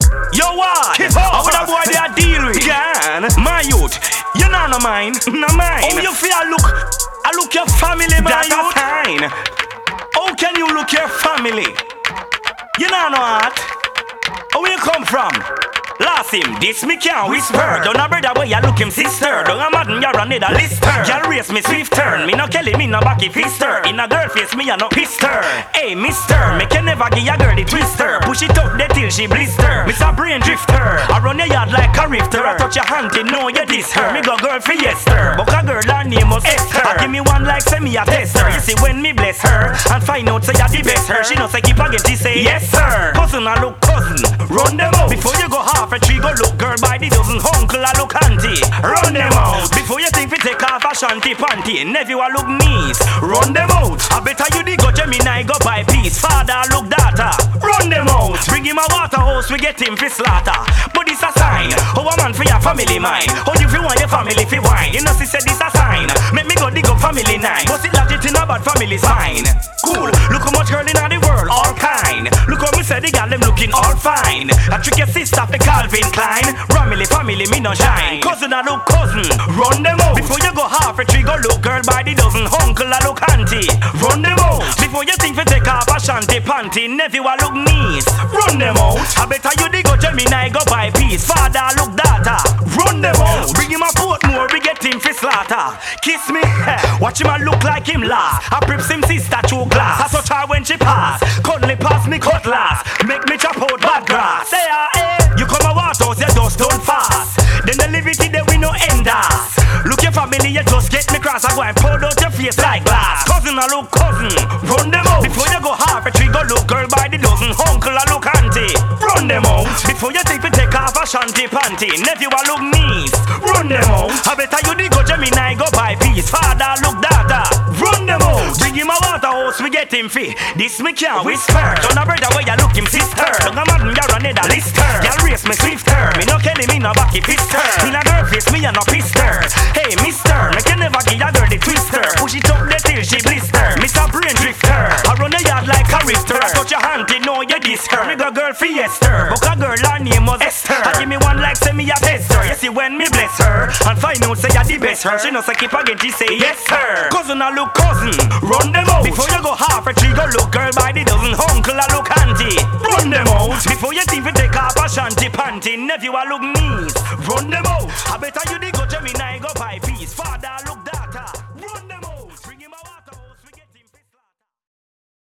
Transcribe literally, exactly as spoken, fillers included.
Yo what? How would a boy they a deal with? Gan, my youth, you know no mine, no mine. How you feel look? I look your family, my youth. Fine. How can you look your family? You know no what? How you come from? Last him, this me can't whisper. Don't a brother boy, you look him sister. Don't a madden, you're a need a lister. Y'all race me swift turn. Me no Kelly, me no backy fister. In a girl face, me a no pister. Hey, mister, make you never give your girl the twister. Push it up there till she blister. Miss a brain drifter. I run your yard like a rifter. I touch your hand, you know you diss her. Me go girl for yester. But a girl, her name was Esther. I give me one like say me a tester. You see when me bless her and find out say you the best her. She no say keep again, she say yes sir. Cousin, I look cousin. Run them out before you go half a tree. Go look girl by the dozen. Uncle, I look auntie. Run them out before you think we take off a shanty panty. Nephew, I look niece. Run them out. I better you the go Gemini go buy peace. Father, I look daughter. Run them out. Bring him a water house, we get him for slaughter. But this a sign. How a man for your family mine. How you feel want your family fi wine. You know she said this a sign. Make me go dig up family nine. But it legit in a bad family sign. Cool. Look how much girl in the world, all kind. Look how me said the gal them looking all fine. I trick your sister for Calvin Klein. Family, family, me no shine. Cousin, I look cousin. Run them out before you go half a tree. Go look girl by the dozen. Uncle, I look auntie. Run them out before you think we take off a shanty panty. Nephew, I look niece. Run them out. I better you the go Gemini go buy peace. Father, I look daughter. Run them out. Bring him a Portmore, we get him for slaughter. Kiss me, watch him a look like him last. I prips him sister through glass. I touch her when she pass. Cuddly pass me cutlass. Make me chop out bad grass. Say ah eh. You come a water house, you just don't fast. Then the liberty there we no end us. Look your family, you just get me cross. I go and pour out your face like glass. Cousin, I look cousin. Run them out before you go half a tree. Go look girl by the dozen. Uncle, I look auntie. Run them out before you think we take off a shanty panty. Nephew, I look niece. Run them out. I better you the go Gemini go buy peace. Father, look daughter. Run them out. Bring him a water house, we get him fi. This me can't whisper. Don't a brother where you look him sister. Don't a madden, you're a need a lister. Y'all race me swifter. Me no Kelly, me no backy fister. In a girl face, me a no pister. Hey, mister, make you never give your girl the twister. Push it up there till she blister. Miss a brain drifter. I run a yard like a rifter. I touch your hand, you know you diss her. Me go girl for yester. But a girl, her name was Esther. I give me one like say me a tester. You see when me bless her and find out say you the best her. She no say keep again, she say yes sir. Cousin, I look cousin. Run them out before you go half a tree. Go look girl by the dozen. Uncle, I look auntie. Run them out before you think we take off a shanty panty. Nephew, I look niece. Run them out. I better